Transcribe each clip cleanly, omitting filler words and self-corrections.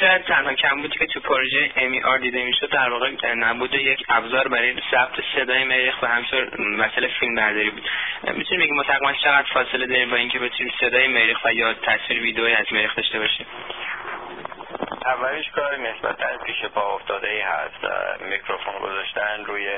شاید تنها کمبودی که تو پروژه MER دیده میشد در واقع نبود یک ابزار برای ثبت صدای مریخ و همینطور مسئله فیلمبرداری بود. میتونید بگید تقریبا چقدر فاصله داریم با اینکه بتونیم صدای مریخ و یا تصویر ویدئویی از مریخ داشته باشیم؟ اولش کار نسبتاً پیش پا افتاده‌ای هست. میکروفون گذاشتن روی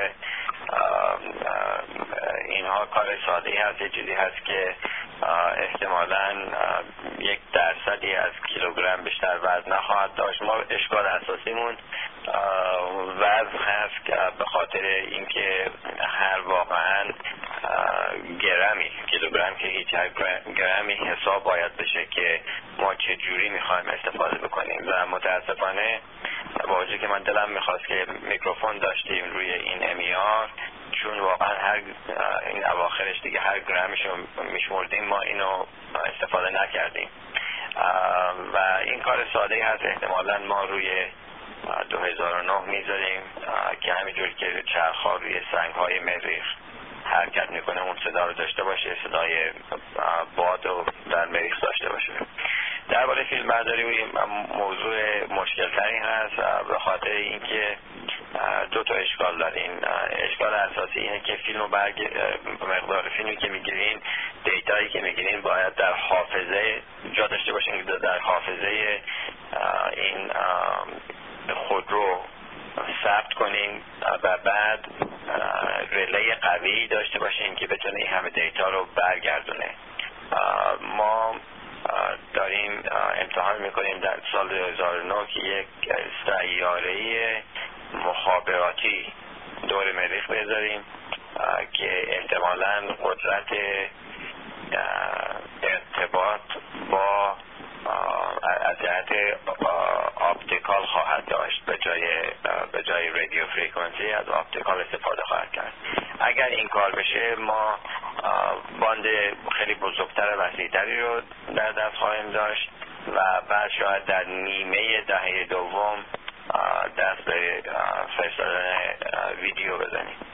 اینها کار ساده‌ای هست، یه چیزی هست که احتمالاً 1% از کیلوگرم بیشتر وزن نخواهد داشت. ما اشکال اساسیمون وزن هست که به خاطر اینکه هر واقعاً گرمی، کیلوگرم که هیچ گرمی حساب باید بشه که ما چه جوری میخوایم استفاده بکنیم و متاسفانه با وجودی که من دلم میخواست که میکروفون داشتیم روی این MER، چون واقعا این اواخرش دیگه هر گرمش رو میشمردیم، ما اینو استفاده نکردیم و این کار ساده هست. احتمالاً ما روی 2009 میذاریم که همینجور که چرخ‌ها روی سنگ‌های مریخ حرکت میکنه اون صدا رو داشته باشه، صدای باد رو در مریخ داشته باشه. درباره فیلم برداری موضوع مشکل تری هست به خاطر اینکه دو تا اشکال دارین. اشکال اساسی اینه که مقدار فیلمی که میگیرین، دیتایی که میگیرین باید در حافظه جا داشته باشین که در حافظه این خودرو ثبت کنین و بعد ریلی قوی داشته باشین که بتونه این همه دیتا رو برگردونه. ما داریم امتحان میکنیم در سال 2009 که یک سیاره مخابراتی دور مریخ بذاریم که احتمالاً قدرت ارتباط با از جهت آپتیکال خواهد داشت، به جای رادیو فرکانسی از آپتیکال استفاده خواهد کرد. اگر این کار بشه ما باند خیلی بزرگتر و وسیع‌تری رو در دست خواهیم داشت و بعد شاید در نیمه دهه دوم دست به فرستادن ویدیو بزنیم.